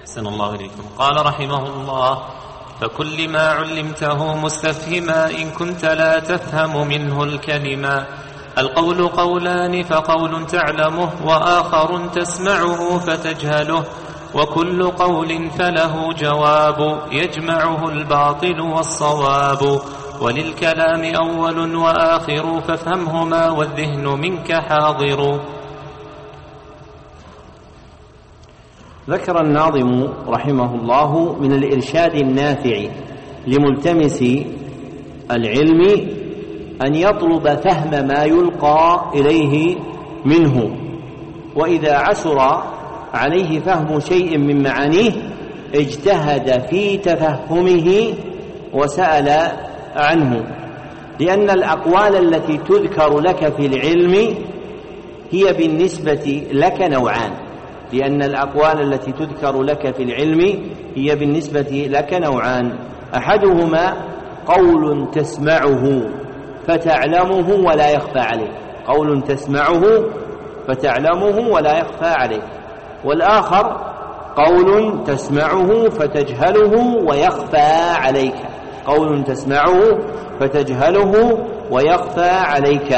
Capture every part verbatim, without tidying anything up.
أحسن الله إليكم. قال رحمه الله: فكل ما علمته مستفهما إن كنت لا تفهم منه الكلمة. القول قولان، فقول تعلمه وآخر تسمعه فتجهله، وكل قول فله جواب يجمعه الباطل والصواب، وللكلام أول وآخر فافهمهما والذهن منك حاضر. ذكر الناظم رحمه الله من الإرشاد النافع لملتمس العلم أن يطلب فهم ما يلقى إليه منه، وإذا عسر عليه فهم شيء من معانيه اجتهد في تفهمه وسأل عنه، لأن الأقوال التي تذكر لك في العلم هي بالنسبة لك نوعان لأن الأقوال التي تذكر لك في العلم هي بالنسبة لك نوعان أحدهما قول تسمعه فتعلمه ولا يخفى عليك، قول تسمعه فتعلمه ولا يخفى عليك، والآخر قول تسمعه فتجهله ويخفى عليك، قول تسمعه فتجهله ويخفى عليك.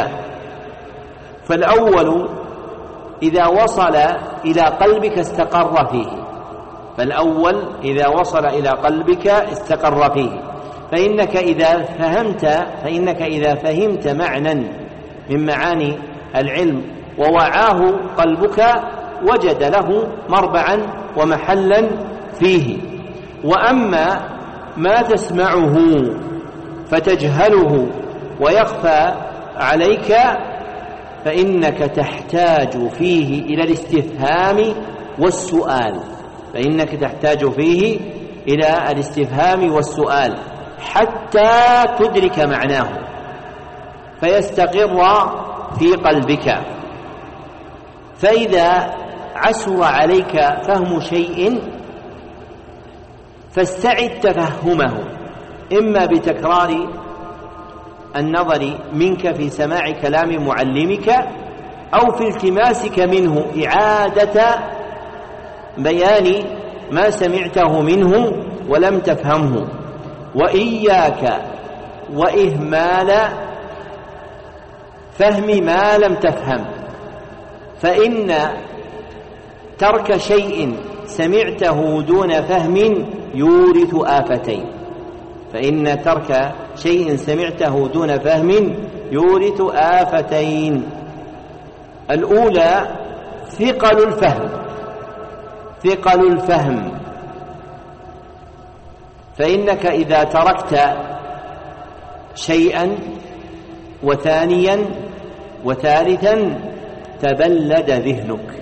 فالأول إذا وصل إلى قلبك استقر فيه فالأول إذا وصل إلى قلبك استقر فيه فإنك إذا فهمت فإنك إذا فهمت معنى من معاني العلم ووعاه قلبك وجد له مربعا ومحلا فيه. وأما ما تسمعه فتجهله ويخفى عليك فإنك تحتاج فيه إلى الاستفهام والسؤال فإنك تحتاج فيه إلى الاستفهام والسؤال حتى تدرك معناه فيستقر في قلبك. فإذا عسر عليك فهم شيء فاستعد تفهمه، إما بتكرار النظر منك في سماع كلام معلمك أو في التماسك منه إعادة بيان ما سمعته منه ولم تفهمه. وإياك وإهمال فهم ما لم تفهم، فإن ترك شيء سمعته دون فهم يورث آفتين فإن ترك شيء سمعته دون فهم يورث آفتين. الأولى ثقل الفهم ثقل الفهم فإنك إذا تركت شيئا وثانيا وثالثا تبلد ذهنك.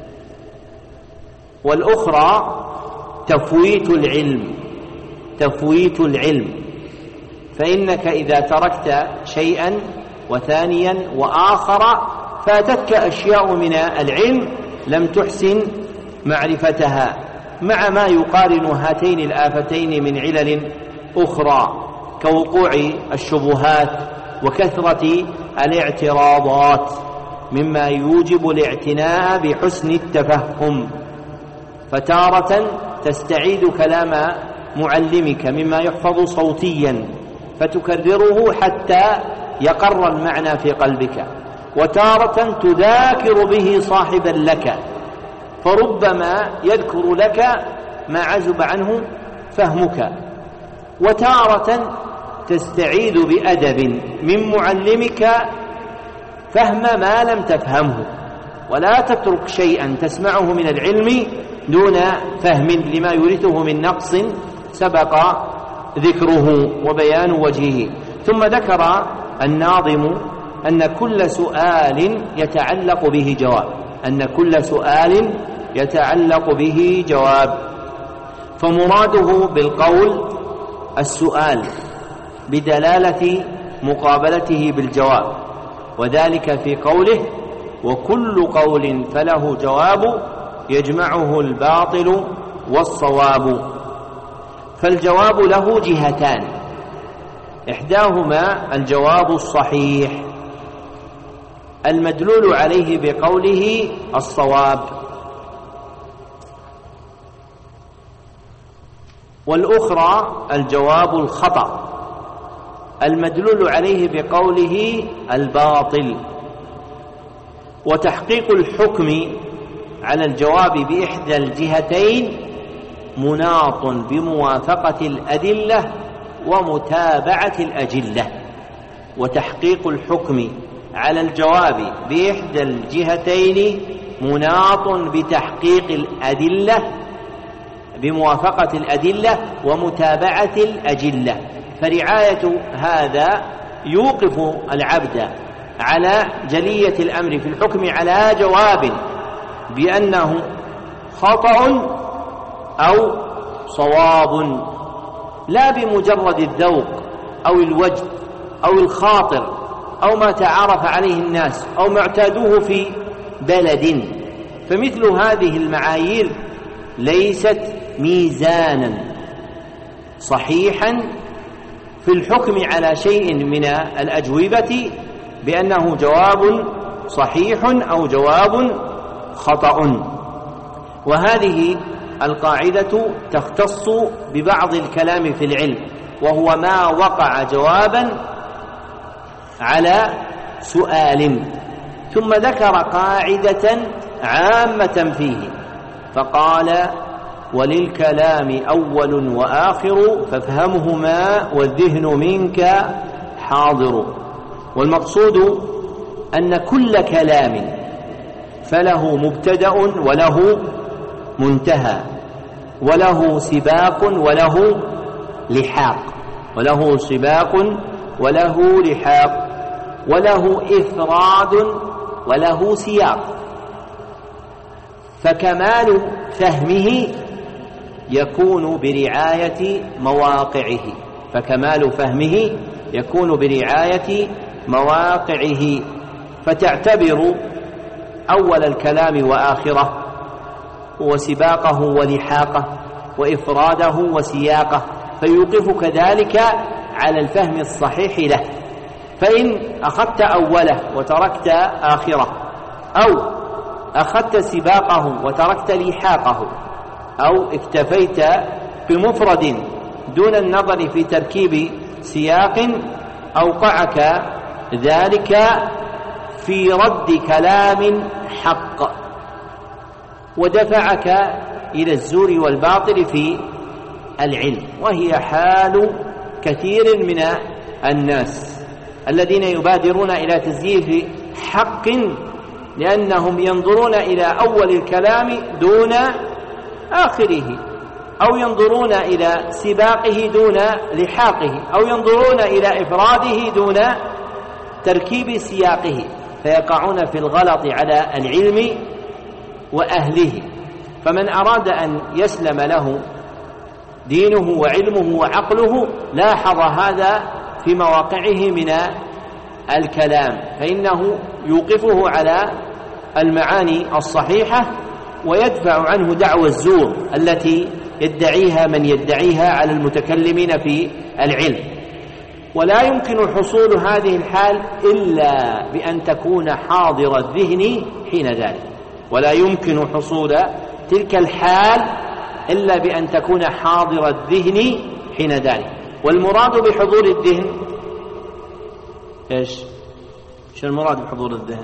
والأخرى تفويت العلم تفويت العلم فإنك إذا تركت شيئا وثانيا وآخر فاتتك أشياء من العلم لم تحسن معرفتها، مع ما يقارن هاتين الآفتين من علل أخرى كوقوع الشبهات وكثرة الاعتراضات مما يوجب الاعتناء بحسن التفهم. فتارة تستعيد كلام معلمك مما يحفظ صوتيا فتكرره حتى يقر المعنى في قلبك، وتارة تذاكر به صاحبا لك فربما يذكر لك ما عزب عنه فهمك، وتارة تستعيد بأدب من معلمك فهم ما لم تفهمه. ولا تترك شيئا تسمعه من العلم دون فهم لما يورثه من نقص سبق ذكره وبيان وجهه. ثم ذكر الناظم أن كل سؤال يتعلق به جواب أن كل سؤال يتعلق به جواب فمراده بالقول السؤال بدلالة مقابلته بالجواب، وذلك في قوله: وكل قول فله جواب يجمعه الباطل والصواب. فالجواب له جهتان، إحداهما الجواب الصحيح المدلول عليه بقوله الصواب، والأخرى الجواب الخطأ المدلول عليه بقوله الباطل. وتحقيق الحكم على الجواب بإحدى الجهتين مناط بموافقة الأدلة ومتابعة الأجلة. وتحقيق الحكم على الجواب بإحدى الجهتين مناط بتحقيق الأدلة بموافقة الأدلة ومتابعة الأجلة. فرعاية هذا يوقف العبد على جلية الأمر في الحكم على جواب بأنه خطأ أو صواب، لا بمجرد الذوق أو الوجد أو الخاطر أو ما تعارف عليه الناس أو ما اعتادوه في بلد. فمثل هذه المعايير ليست ميزانا صحيحا في الحكم على شيء من الأجوبة بأنه جواب صحيح أو جواب خطأ. وهذه القاعدة تختص ببعض الكلام في العلم، وهو ما وقع جوابا على سؤال، ثم ذكر قاعدة عامة فيه فقال: وللكلام أول وآخر فافهمهما والذهن منك حاضر. والمقصود أن كل كلام فله مبتدأ وله منتهى وله سباق وله لحاق وله سباق وله لحاق وله إفراد وله سياق. فكمال فهمه يكون برعاية مواقعه فكمال فهمه يكون برعاية مواقعه فتعتبر أول الكلام وآخره وسباقه ولحاقه وإفراده وسياقه، فيوقفك ذلك على الفهم الصحيح له. فإن أخذت أوله وتركت آخره، أو أخذت سباقه وتركت لحاقه، أو اكتفيت بمفرد دون النظر في تركيب سياق، أوقعك ذلك في رد كلام حق ودفعك إلى الزور والباطل في العلم. وهي حال كثير من الناس الذين يبادرون إلى تزييف حق لأنهم ينظرون إلى أول الكلام دون آخره، أو ينظرون إلى سباقه دون لحاقه، أو ينظرون إلى إفراده دون تركيب سياقه، فيقعون في الغلط على العلم وأهله. فمن أراد أن يسلم له دينه وعلمه وعقله لاحظ هذا في مواقعه من الكلام، فإنه يوقفه على المعاني الصحيحة ويدفع عنه دعوى الزور التي يدعيها من يدعيها على المتكلمين في العلم. ولا يمكن حصول هذه الحال إلا بأن تكون حاضر الذهن حين ذلك ولا يمكن حصول تلك الحال إلا بأن تكون حاضر الذهن حين ذلك. والمراد بحضور الذهن إيش؟ شو المراد بحضور الذهن؟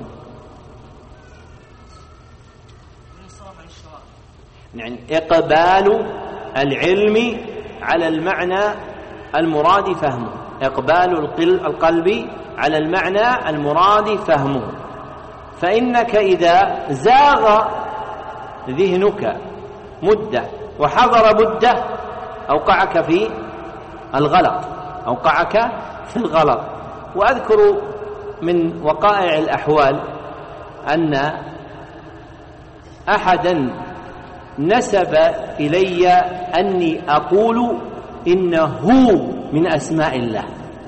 يعني إقبال العلم على المعنى المراد فهمه، إقبال القلب على المعنى المراد فهمه. فإنك إذا زاغ ذهنك مدة وحضر مدة أوقعك في الغلط أوقعك في الغلط. وأذكر من وقائع الأحوال أن أحدا نسب إلي أني أقول إنه من أسماء الله،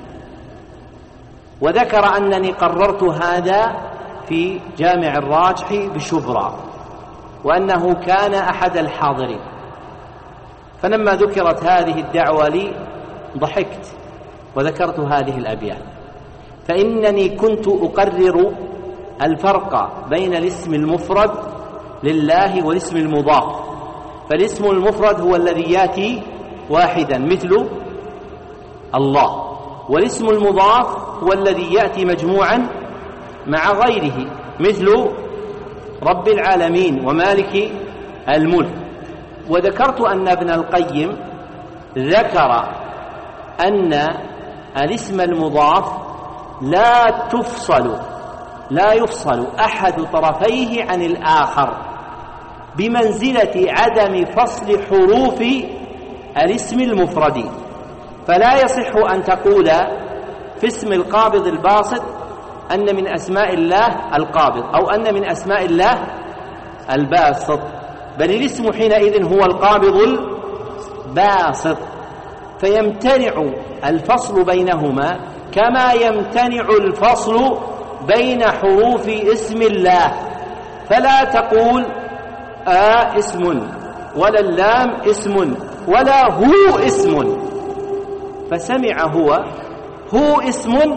وذكر أنني قررت هذا في جامع الراجح بشبرا، وأنه كان أحد الحاضرين. فلما ذكرت هذه الدعوة لي ضحكت وذكرت هذه الأبيات، فإنني كنت أقرر الفرق بين الاسم المفرد لله والاسم المضاف. فالاسم المفرد هو الذي يأتي واحدا مثل الله، والاسم المضاف هو الذي يأتي مجموعا مع غيره مثل رب العالمين ومالك الملك. وذكرت أن ابن القيم ذكر أن الاسم المضاف لا تفصل لا يفصل أحد طرفيه عن الآخر بمنزلة عدم فصل حروف الاسم المفرد، فلا يصح أن تقول في اسم القابض الباسط أن من أسماء الله القابض أو أن من أسماء الله الباسط، بل الاسم حينئذ هو القابض الباسط، فيمتنع الفصل بينهما كما يمتنع الفصل بين حروف اسم الله. فلا تقول آ اسم ولا اللام اسم ولا هو اسم، فسمع هو هو اسم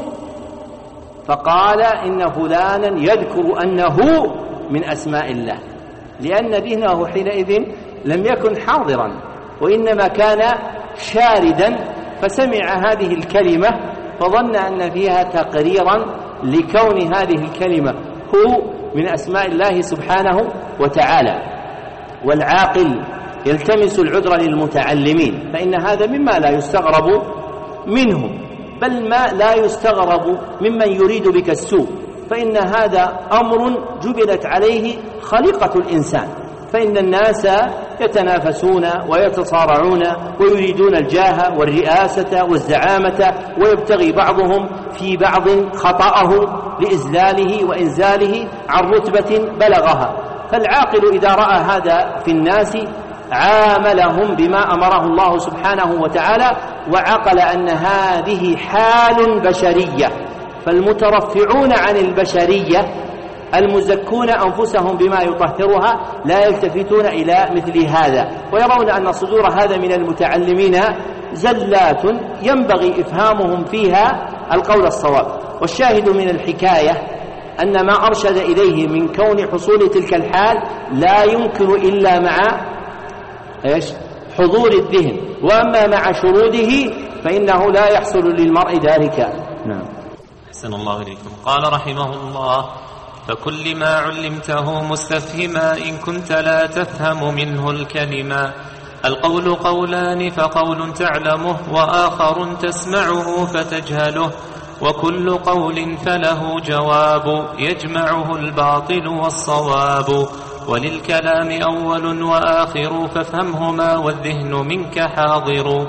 فقال إن فلانا يذكر أنه من أسماء الله، لأن ذهنه حينئذ لم يكن حاضرا وإنما كان شاردا، فسمع هذه الكلمة فظن أن فيها تقريرا لكون هذه الكلمة هو من أسماء الله سبحانه وتعالى. والعاقل يلتمس العذر للمتعلمين، فإن هذا مما لا يستغرب منه، بل ما لا يستغرب ممن يريد بك السوء، فإن هذا أمر جبلت عليه خليقة الإنسان، فإن الناس يتنافسون ويتصارعون ويريدون الجاه والرئاسة والزعامة، ويبتغي بعضهم في بعض خطأه لإذلاله وإنزاله عن رتبة بلغها. فالعاقل إذا رأى هذا في الناس عاملهم بما أمره الله سبحانه وتعالى، وعقل أن هذه حال بشرية، فالمترفعون عن البشرية المزكون أنفسهم بما يطهرها لا يلتفتون إلى مثل هذا، ويرون أن صدور هذا من المتعلمين زلات ينبغي إفهامهم فيها القول الصواب. والشاهد من الحكاية أن ما أرشد إليه من كون حصول تلك الحال لا يمكن إلا مع إيش؟ حضور الذهن، وأما مع شروده فإنه لا يحصل للمرء ذلك. نعم. أحسن الله إليكم. قال رحمه الله: فكل ما علمته مستفهما إن كنت لا تفهم منه الكلمة. القول قولان، فقول تعلمه وآخر تسمعه فتجهله، وكل قول فله جواب يجمعه الباطل والصواب، وللكلام أول وآخر فافهمهما والذهن منك حاضر.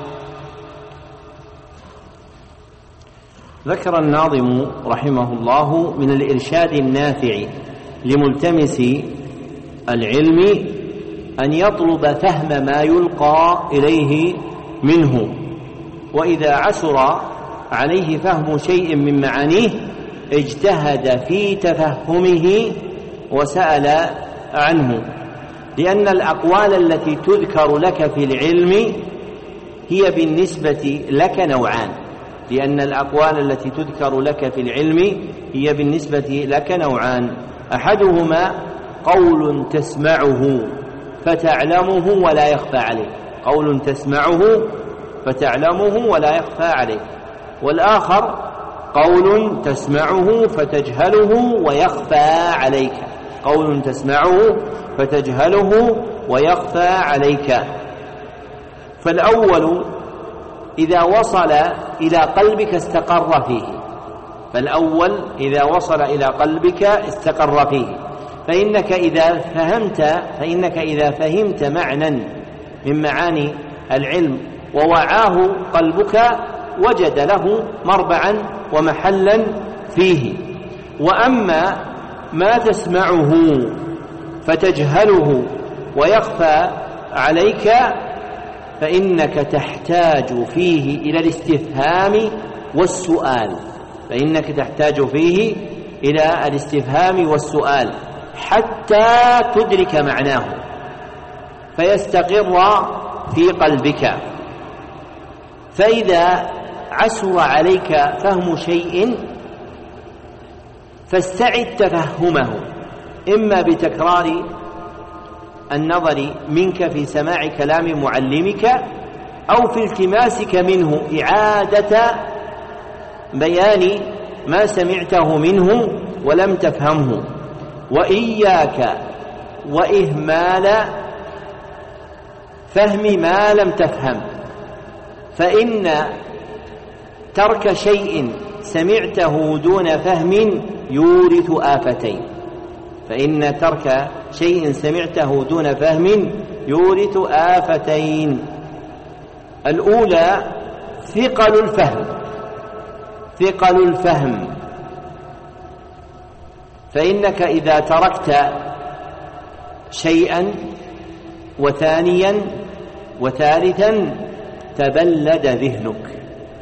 ذكر الناظم رحمه الله من الإرشاد النافع لملتمس العلم أن يطلب فهم ما يلقى إليه منه، وإذا عسر عليه فهم شيء من معانيه اجتهد في تفهمه وسأل عنه، لأن الأقوال التي تذكر لك في العلم هي بالنسبة لك نوعان لأن الأقوال التي تذكر لك في العلم هي بالنسبة لك نوعان أحدهما قول تسمعه فتعلمه ولا يخفى عليك، قول تسمعه فتعلمه ولا يخفى عليك، والآخر قول تسمعه فتجهله ويخفى عليك، قول تسمعه فتجهله ويخفى عليك. فالأول إذا وصل إلى قلبك استقر فيه فالأول إذا وصل إلى قلبك استقر فيه فإنك إذا فهمت فإنك إذا فهمت معنى من معاني العلم ووعاه قلبك وجد له مربعا ومحلا فيه. وأما ما تسمعه فتجهله ويخفى عليك فإنك تحتاج فيه إلى الاستفهام والسؤال فإنك تحتاج فيه إلى الاستفهام والسؤال حتى تدرك معناه فيستقر في قلبك. فإذا عسر عليك فهم شيء فاستعد تفهمه، إما بتكرار النظر منك في سماع كلام معلمك أو في التماسك منه إعادة بيان ما سمعته منه ولم تفهمه. وإياك وإهمال فهم ما لم تفهم، فإن ترك شيء سمعته دون فهم يورث آفتين. فإن ترك شيء سمعته دون فهم يورث آفتين. الأولى ثقل الفهم، ثقل الفهم، فإنك إذا تركت شيئا وثانيا وثالثا تبلد ذهنك.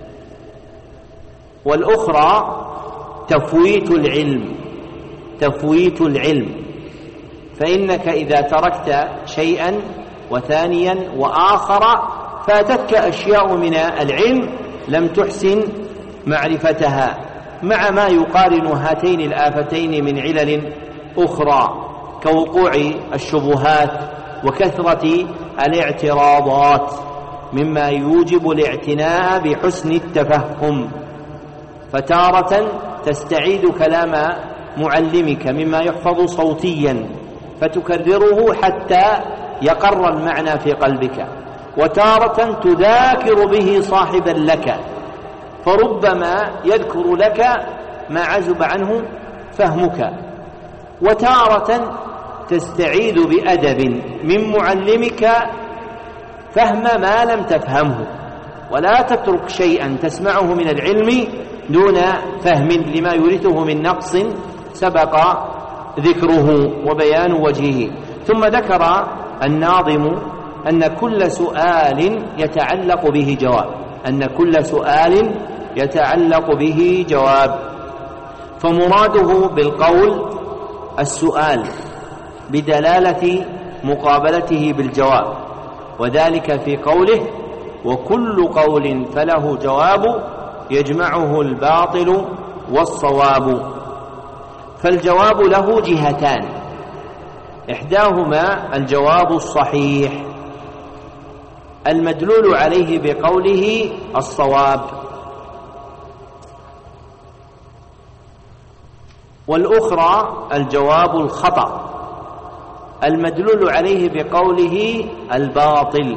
والأخرى تفويت العلم، تفويت العلم، فإنك إذا تركت شيئا وثانيا وآخر فاتتك أشياء من العلم لم تحسن معرفتها، مع ما يقارن هاتين الآفتين من علل أخرى كوقوع الشبهات وكثرة الاعتراضات مما يوجب الاعتناء بحسن التفهم. فتارة تستعيد كلام معلمك مما يحفظ صوتيا فتكرره حتى يقر المعنى في قلبك، وتارة تذاكر به صاحبا لك فربما يذكر لك ما عزب عنه فهمك، وتارة تستعيد بأدب من معلمك فهم ما لم تفهمه. ولا تترك شيئا تسمعه من العلم دون فهم لما يورثه من نقص سبق ذكره وبيان وجهه. ثم ذكر الناظم أن كل سؤال يتعلق به جواب، أن كل سؤال يتعلق به جواب، فمراده بالقول السؤال بدلالة مقابلته بالجواب، وذلك في قوله وكل قول فله جواب يجمعه الباطل والصواب. فالجواب له جهتان، إحداهما الجواب الصحيح المدلول عليه بقوله الصواب، والأخرى الجواب الخطأ المدلول عليه بقوله الباطل.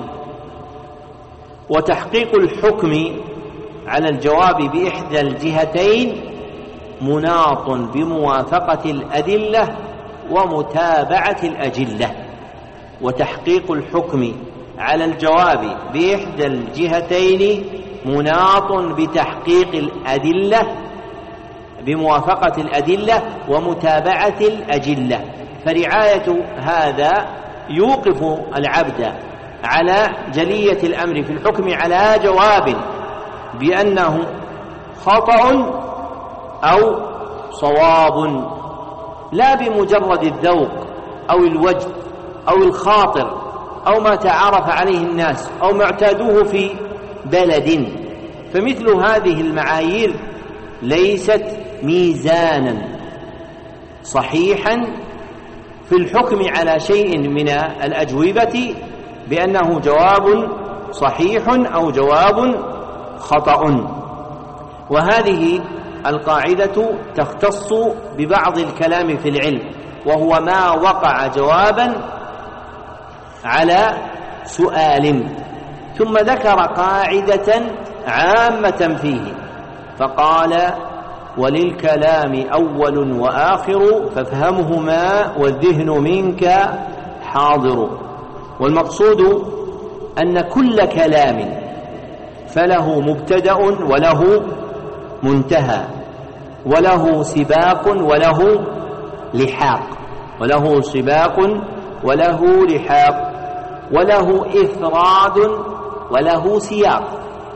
وتحقيق الحكم على الجواب بإحدى الجهتين مناط بموافقة الأدلة ومتابعة الأجلة. وتحقيق الحكم على الجواب بإحدى الجهتين مناط بتحقيق الأدلة بموافقة الأدلة ومتابعة الأجلة. فرعاية هذا يوقف العبد على جلية الأمر في الحكم على جواب بأنه خطأ أو صواب، لا بمجرد الذوق أو الوجد أو الخاطر أو ما تعارف عليه الناس أو ما اعتادوه في بلد. فمثل هذه المعايير ليست ميزانا صحيحا في الحكم على شيء من الأجوبة بأنه جواب صحيح أو جواب خطأ. وهذه القاعدة تختص ببعض الكلام في العلم، وهو ما وقع جوابا على سؤال. ثم ذكر قاعدة عامة فيه فقال وللكلام أول وآخر فافهمهما والذهن منك حاضر. والمقصود أن كل كلام فله مبتدأ وله منتهى وله سباق وله لحاق، وله سباق وله لحاق، وله إفراد وله سياق.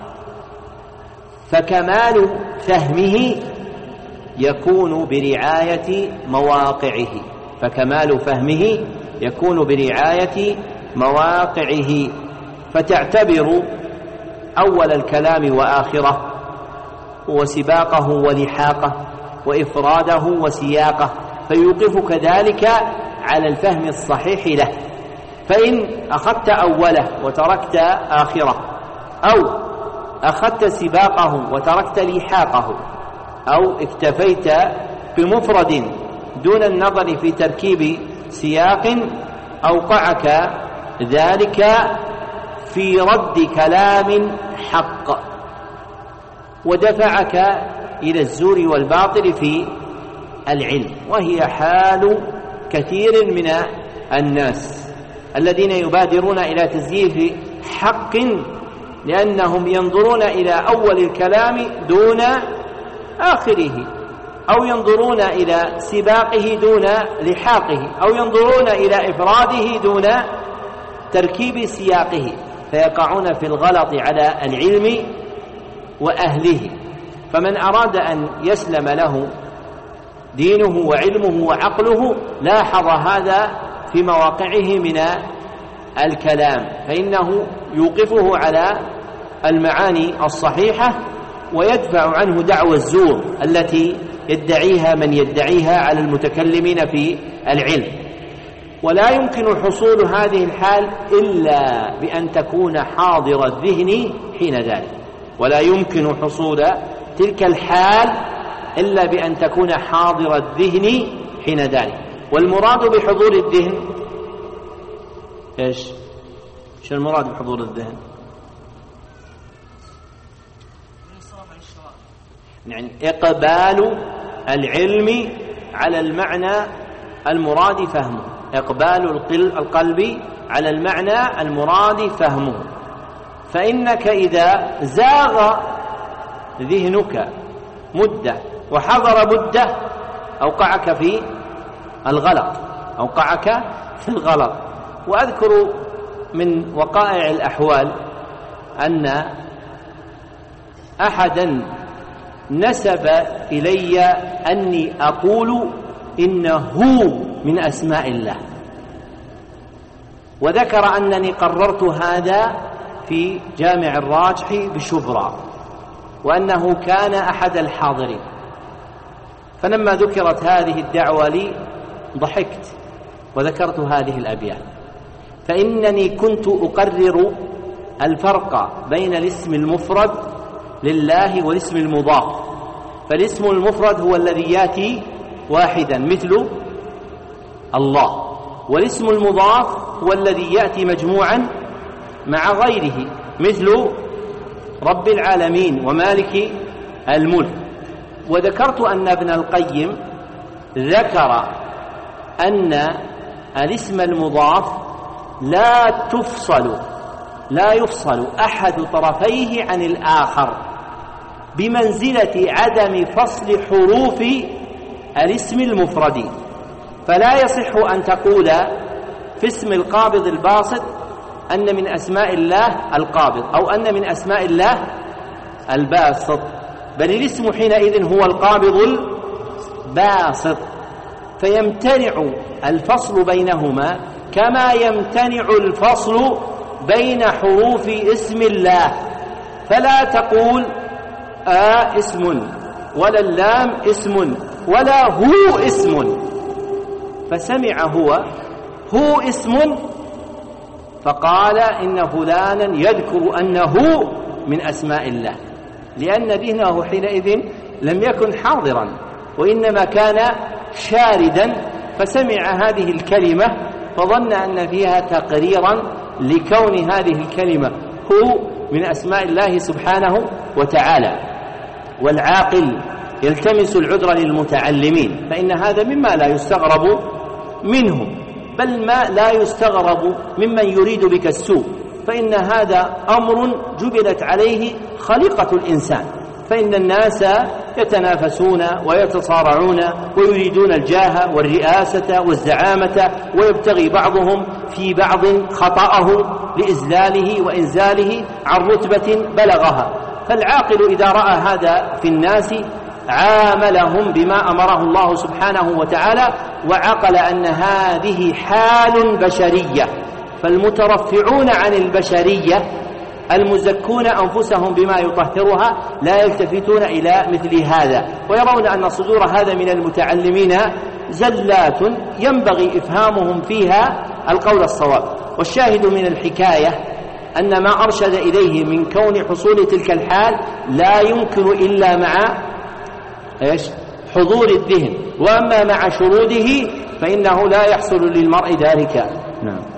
فكمال فهمه يكون برعاية مواقعه، فكمال فهمه يكون برعاية مواقعه، فتعتبر أول الكلام وآخره وسباقه ولحاقه وإفراده وسياقه، فيوقفك ذلك على الفهم الصحيح له. فإن أخذت أوله وتركت آخره أو أخذت سباقه وتركت لحاقه، أو اكتفيت بمفرد دون النظر في تركيب سياق، أوقعك ذلك في رد كلام حق ودفعك إلى الزور والباطل في العلم، وهي حال كثير من الناس الذين يبادرون إلى تزييف حق لأنهم ينظرون إلى أول الكلام دون آخره، أو ينظرون إلى سباقه دون لحاقه، أو ينظرون إلى إفراده دون تركيب سياقه، فيقعون في الغلط على العلم وأهله. فمن أراد أن يسلم له دينه وعلمه وعقله لاحظ هذا في مواقعه من الكلام، فإنه يوقفه على المعاني الصحيحة ويدفع عنه دعوى الزور التي يدعيها من يدعيها على المتكلمين في العلم. ولا يمكن حصول هذه الحال إلا بأن تكون حاضر الذهن حين ذلك، ولا يمكن حصول تلك الحال إلا بأن تكون حاضر الذهن حين ذلك. والمراد بحضور الذهن إيش؟ شو المراد بحضور الذهن؟ يعني إقبال العلم على المعنى المراد فهمه، إقبال القلب على المعنى المراد فهمه. فإنك إذا زاغ ذهنك مدة وحضر مدة أوقعك في الغلط، أوقعك في الغلط. وأذكر من وقائع الأحوال أن أحدا نسب إلي أني أقول إنه من أسماء الله، وذكر أنني قررت هذا في جامع الراجح بشبرا، وأنه كان أحد الحاضرين. فلما ذكرت هذه الدعوة لي ضحكت وذكرت هذه الأبيات، فإنني كنت أقرر الفرق بين الاسم المفرد لله والاسم المضاف. فالاسم المفرد هو الذي يأتي واحدا مثل الله، والاسم المضاف هو الذي يأتي مجموعا مع غيره مثل رب العالمين ومالك الملك. وذكرت أن ابن القيم ذكر أن الاسم المضاف لا تفصل لا يفصل أحد طرفيه عن الآخر بمنزلة عدم فصل حروف الاسم المفرد. فلا يصح أن تقول في اسم القابض الباسط أن من أسماء الله القابض، أو أن من أسماء الله الباسط، بل الاسم حينئذ هو القابض الباسط، فيمتنع الفصل بينهما كما يمتنع الفصل بين حروف اسم الله. فلا تقول آ اسم ولا اللام اسم ولا هو اسم، فسمع هو هو اسم فقال إن فلانا يذكر أنه من أسماء الله، لأن ذهنه حينئذ لم يكن حاضرا وإنما كان شاردا، فسمع هذه الكلمة فظن أن فيها تقريرا لكون هذه الكلمة هو من أسماء الله سبحانه وتعالى. والعاقل يلتمس العذر للمتعلمين، فإن هذا مما لا يستغرب منه، بل ما لا يستغرب ممن يريد بك السوء، فإن هذا أمر جبلت عليه خليقة الإنسان. فإن الناس يتنافسون ويتصارعون ويريدون الجاه والرئاسة والزعامة، ويبتغي بعضهم في بعض خطأه لإذلاله وإنزاله عن رتبة بلغها. فالعاقل إذا رأى هذا في الناس عاملهم بما أمره الله سبحانه وتعالى، وعقل أن هذه حال بشرية، فالمترفعون عن البشرية المزكون أنفسهم بما يطهرها لا يلتفتون إلى مثل هذا، ويرون أن صدور هذا من المتعلمين زلات ينبغي إفهامهم فيها القول الصواب. والشاهد من الحكاية أن ما أرشد إليه من كون حصول تلك الحال لا يمكن إلا مع إيش؟ حضور الذهن، وأما مع شروده فإنه لا يحصل للمرء ذلك. نعم.